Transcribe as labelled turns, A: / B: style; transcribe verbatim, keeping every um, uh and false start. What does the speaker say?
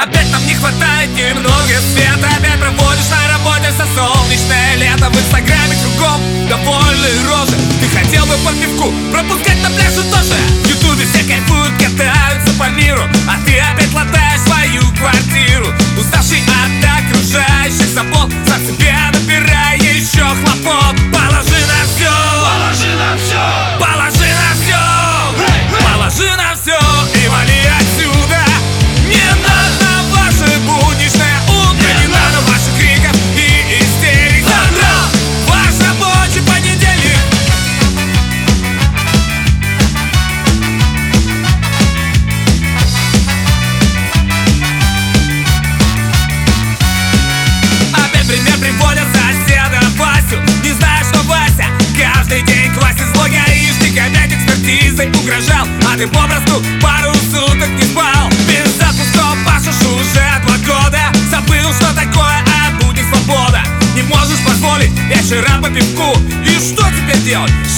A: Опять нам не хватает немного света. Опять проводишь на работе все солнечное лето. В инстаграме кругом довольные рожи. Ты хотел бы по пивку пропускать на пляже тоже. В ютубе все кайфуют, катаются по миру, а ты опять латаешь свою квартиру. Уставший от окружающих забот, сам себе набирай еще хлопот. Положи на все,
B: Положи на все,
A: положи на все, положи на все и вали отсюда. Не надо ваше будничное утро, не надо ваших криков и истерик. Завтра ваш рабочий понедельник. Опять пример приводят соседа Васю. Не знаешь, что Вася каждый день квасит злой гаишник. Опять экспертизой угрожал, а ты попросту пару суток не спал. Без отпуска пашешь уже два года. Забыл, что такое от будни свобода. Не можешь позволить вечера по пивку. И что теперь делать?